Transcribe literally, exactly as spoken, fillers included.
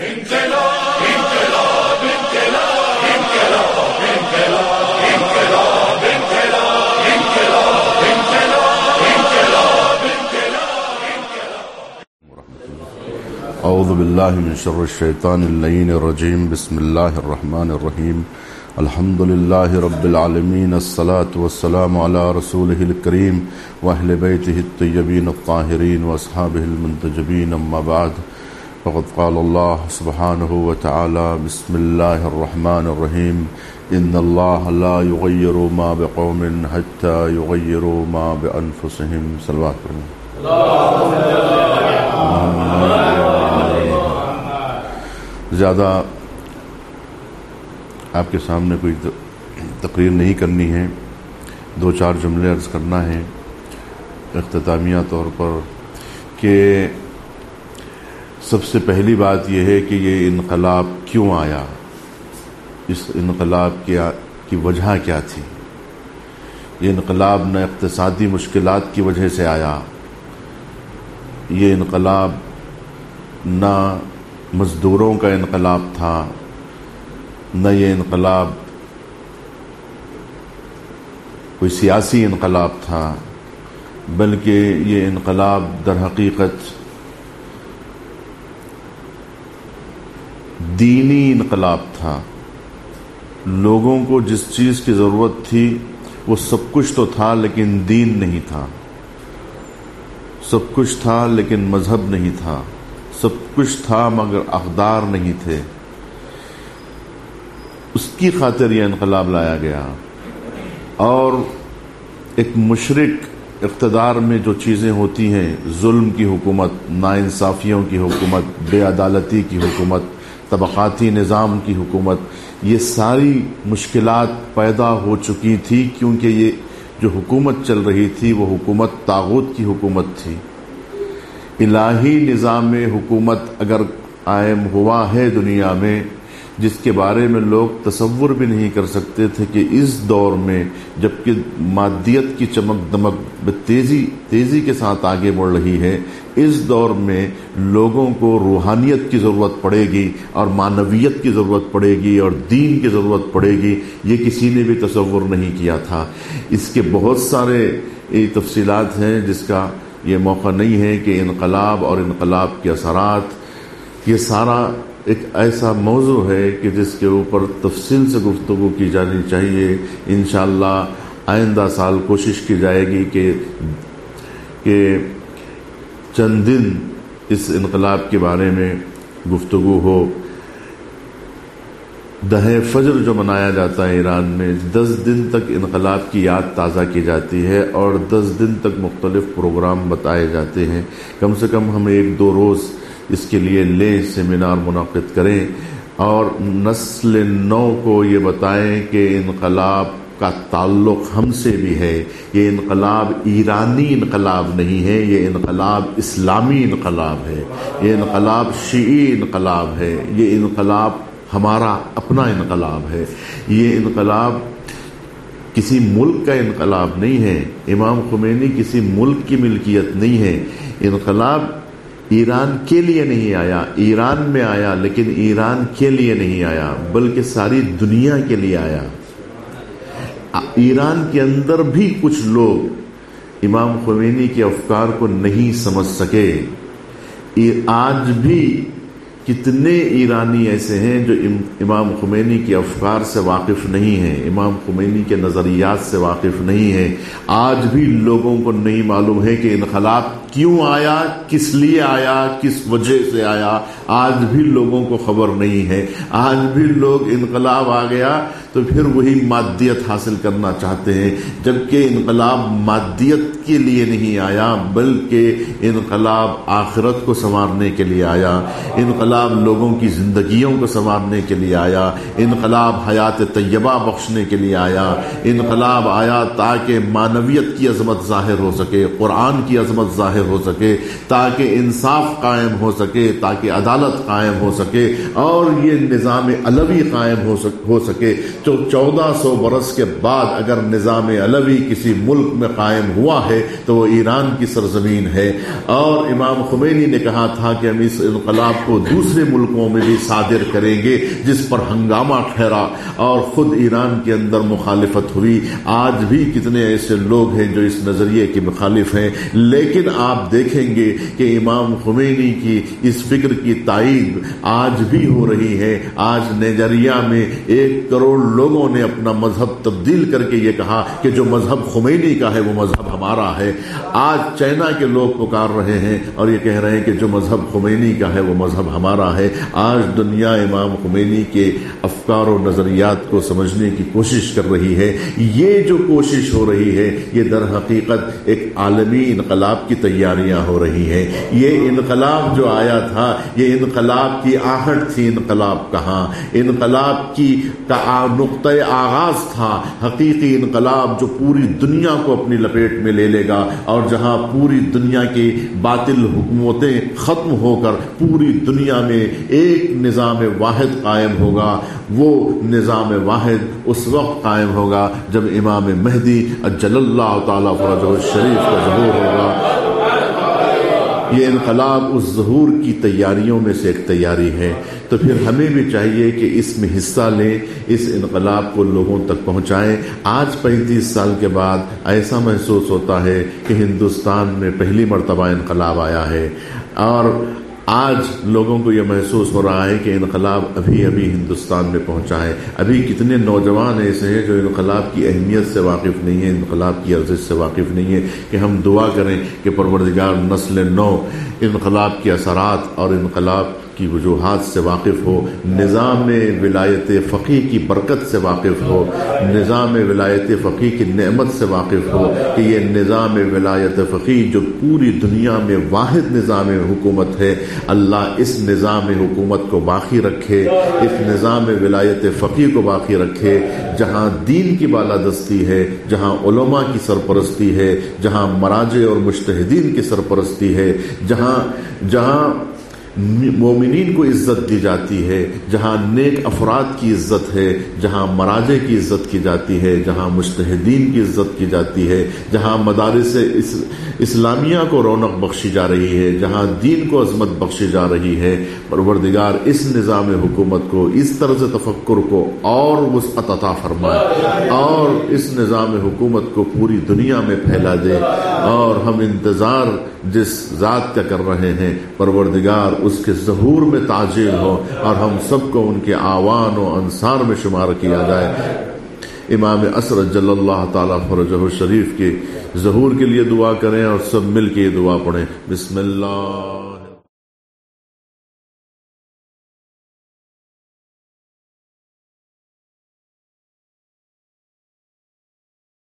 اعوذ باللہ من شر الشیطان اللعین الرجیم بسم اللہ الرحمن الرحیم الحمد للہ رب العالمین الصلاة والسلام علی رسولہ الکریم واہل بیتہ الطیبین الطاہرین واصحابہ المنتجبین اما بعد فقد قال اللہ سبحانہ وتعالی بسم اللہ الرحمن الرحیم ان اللہ لا یغیر ما بقوم حتی یغیروا ما بانفسہم صلوات پڑھیں. زیادہ آپ کے سامنے کوئی تقریر نہیں کرنی ہے، دو چار جملے عرض کرنا ہے اختتامیہ طور پر کہ سب سے پہلی بات یہ ہے کہ یہ انقلاب کیوں آیا، اس انقلاب کیا کی وجہ کیا تھی. یہ انقلاب نہ اقتصادی مشکلات کی وجہ سے آیا، یہ انقلاب نہ مزدوروں کا انقلاب تھا، نہ یہ انقلاب کوئی سیاسی انقلاب تھا، بلکہ یہ انقلاب در حقیقت دینی انقلاب تھا. لوگوں کو جس چیز کی ضرورت تھی وہ سب کچھ تو تھا لیکن دین نہیں تھا، سب کچھ تھا لیکن مذہب نہیں تھا، سب کچھ تھا مگر اقدار نہیں تھے. اس کی خاطر یہ انقلاب لایا گیا. اور ایک مشرک اقتدار میں جو چیزیں ہوتی ہیں، ظلم کی حکومت، ناانصافیوں کی حکومت، بے عدالتی کی حکومت، طبقاتی نظام کی حکومت، یہ ساری مشکلات پیدا ہو چکی تھی کیونکہ یہ جو حکومت چل رہی تھی وہ حکومت طاغوت کی حکومت تھی. الہی نظام حکومت اگر قائم ہوا ہے دنیا میں، جس کے بارے میں لوگ تصور بھی نہیں کر سکتے تھے کہ اس دور میں جبکہ مادیت کی چمک دمک تیزی تیزی کے ساتھ آگے بڑھ رہی ہے، اس دور میں لوگوں کو روحانیت کی ضرورت پڑے گی اور معنویت کی ضرورت پڑے گی اور دین کی ضرورت پڑے گی، یہ کسی نے بھی تصور نہیں کیا تھا. اس کے بہت سارے تفصیلات ہیں جس کا یہ موقع نہیں ہے کہ انقلاب اور انقلاب کے اثرات، یہ سارا ایک ایسا موضوع ہے کہ جس کے اوپر تفصیل سے گفتگو کی جانی چاہیے. انشاءاللہ آئندہ سال کوشش کی جائے گی کہ کہ چند دن اس انقلاب کے بارے میں گفتگو ہو. دہے فجر جو منایا جاتا ہے ایران میں، دس دن تک انقلاب کی یاد تازہ کی جاتی ہے اور دس دن تک مختلف پروگرام بتائے جاتے ہیں. کم سے کم ہم ایک دو روز اس کے لیے لیں، سیمینار منعقد کریں اور نسل نو کو یہ بتائیں کہ انقلاب کا تعلق ہم سے بھی ہے. یہ انقلاب ایرانی انقلاب نہیں ہے، یہ انقلاب اسلامی انقلاب ہے، یہ انقلاب شیعی انقلاب ہے، یہ انقلاب ہمارا اپنا انقلاب ہے. یہ انقلاب کسی ملک کا انقلاب نہیں ہے. امام خمینی کسی ملک کی ملکیت نہیں ہے. انقلاب ایران کے لیے نہیں آیا، ایران میں آیا لیکن ایران کے لیے نہیں آیا بلکہ ساری دنیا کے لیے آیا. ایران کے اندر بھی کچھ لوگ امام خمینی کے افکار کو نہیں سمجھ سکے. آج بھی کتنے ایرانی ایسے ہیں جو امام خمینی کے افکار سے واقف نہیں ہیں، امام خمینی کے نظریات سے واقف نہیں ہیں. آج بھی لوگوں کو نہیں معلوم ہے کہ انقلاب کیوں آیا، کس لیے آیا، کس وجہ سے آیا. آج بھی لوگوں کو خبر نہیں ہے. آج بھی لوگ انقلاب آ گیا تو پھر وہی مادیت حاصل کرنا چاہتے ہیں، جبکہ انقلاب مادیت کے لیے نہیں آیا بلکہ انقلاب آخرت کو سنوارنے کے لیے آیا. انقلاب لوگوں کی زندگیوں کو سنوارنے کے لیے آیا. انقلاب حیات طیبہ بخشنے کے لیے آیا. انقلاب آیا تاکہ معنویت کی عظمت ظاہر ہو سکے، قرآن کی عظمت ظاہر ہو سکے، تاکہ انصاف قائم ہو سکے، تاکہ عدالت عدالت قائم ہو سکے اور یہ نظام علوی قائم ہو سک ہو سکے تو چودہ سو برس کے بعد اگر نظام علوی کسی ملک میں قائم ہوا ہے تو وہ ایران کی سرزمین ہے. اور امام خمینی نے کہا تھا کہ ہم اس انقلاب کو دوسرے ملکوں میں بھی صادر کریں گے، جس پر ہنگامہ ٹھہرا اور خود ایران کے اندر مخالفت ہوئی. آج بھی کتنے ایسے لوگ ہیں جو اس نظریے کے مخالف ہیں، لیکن آپ دیکھیں گے کہ امام خمینی کی اس فکر کی تائید آج بھی ہو رہی ہے. آج نائجیریا میں ایک کروڑ لوگوں نے اپنا مذہب تبدیل کر کے یہ کہا کہ جو مذہب خمینی کا ہے وہ مذہب ہمارا ہے. آج چائنا کے لوگ پکار رہے ہیں اور یہ کہہ رہے ہیں کہ جو مذہب خمینی کا ہے وہ مذہب ہمارا ہے. آج دنیا امام خمینی کے افکار و نظریات کو سمجھنے کی کوشش کر رہی ہے. یہ جو کوشش ہو رہی ہے یہ در حقیقت ایک عالمی انقلاب کی تیاریاں ہو رہی ہیں. یہ انقلاب جو آیا تھا یہ انقلاب کی آہٹ تھی. انقلاب کہاں؟ انقلاب کی کا نقطۂ آغاز تھا حقیقی انقلاب جو پوری دنیا کو اپنی لپیٹ میں لے لے گا اور جہاں پوری دنیا کی باطل حکومتیں ختم ہو کر پوری دنیا میں ایک نظام واحد قائم ہوگا. وہ نظام واحد اس وقت قائم ہوگا جب امام مہدی اجل اللہ تعالی فرجہ الشریف کا ظہور ہوگا. یہ انقلاب اس ظہور کی تیاریوں میں سے ایک تیاری ہے. تو پھر ہمیں بھی چاہیے کہ اس میں حصہ لیں، اس انقلاب کو لوگوں تک پہنچائیں. آج پینتیس سال کے بعد ایسا محسوس ہوتا ہے کہ ہندوستان میں پہلی مرتبہ انقلاب آیا ہے اور آج لوگوں کو یہ محسوس ہو رہا ہے کہ انقلاب ابھی ابھی ہندوستان میں پہنچا ہے. ابھی کتنے نوجوان ایسے ہیں جو انقلاب کی اہمیت سے واقف نہیں ہیں، انقلاب کی ارزش سے واقف نہیں ہے. کہ ہم دعا کریں کہ پروردگار نسل نو انقلاب کے اثرات اور انقلاب کی وجوہات سے واقف ہو، نظام ولایت فقیہ کی برکت سے واقف ہو، نظام ولایت فقیہ کی نعمت سے واقف ہو کہ یہ نظام ولایت فقیہ جو پوری دنیا میں واحد نظام حکومت ہے، اللہ اس نظام حکومت کو باقی رکھے، اس نظام ولایت فقیہ کو باقی رکھے جہاں دین کی بالادستی ہے، جہاں علماء کی سرپرستی ہے، جہاں مراجع اور مجتہدین کی سرپرستی ہے، جہاں جہاں مومنین کو عزت دی جاتی ہے، جہاں نیک افراد کی عزت ہے، جہاں مراجع کی عزت کی جاتی ہے، جہاں مجتہدین کی عزت کی جاتی ہے، جہاں مدارس اسلامیہ کو رونق بخشی جا رہی ہے، جہاں دین کو عظمت بخشی جا رہی ہے. پروردگار اس نظام حکومت کو، اس طرز تفکر کو اور وسعت عطا فرمائے اور اس نظام حکومت کو پوری دنیا میں پھیلا دے. اور ہم انتظار جس ذات کا کر رہے ہیں پروردگار اس کے ظہور میں تعجیل ہو اور ہم سب کو ان کے آوان و انصار میں شمار کیا جائے. امام عصر جل اللہ تعالیٰ فرجہ الشریف کے ظہور کے لیے دعا کریں اور سب مل کے یہ دعا پڑھیں. بسم اللہ